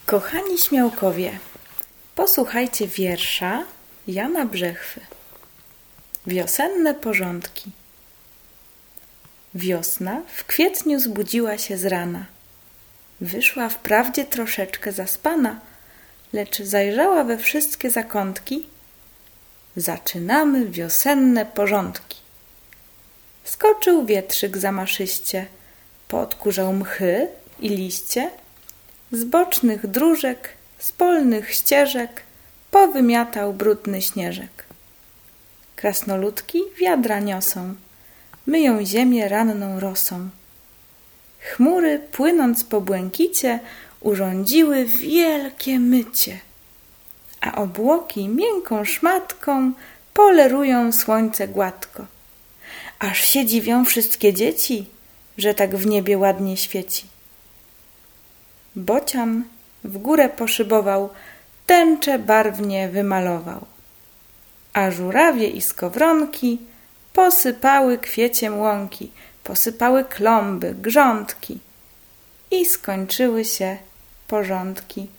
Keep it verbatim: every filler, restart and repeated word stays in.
Kochani śmiałkowie, posłuchajcie wiersza Jana Brzechwy. Wiosenne porządki. Wiosna w kwietniu zbudziła się z rana. Wyszła wprawdzie troszeczkę zaspana, lecz zajrzała we wszystkie zakątki. Zaczynamy wiosenne porządki. Skoczył wietrzyk zamaszyście, poodkurzał mchy i liście, z bocznych dróżek, z polnych ścieżek powymiatał brudny śnieżek. Krasnoludki wiadra niosą, myją ziemię ranną rosą. Chmury, płynąc po błękicie, urządziły wielkie mycie, a obłoki miękką szmatką polerują słońce gładko. Aż się dziwią wszystkie dzieci, że tak w niebie ładnie świeci. Bocian w górę poszybował, tęcze barwnie wymalował, a żurawie i skowronki posypały kwieciem łąki, posypały klomby, grządki i skończyły się porządki.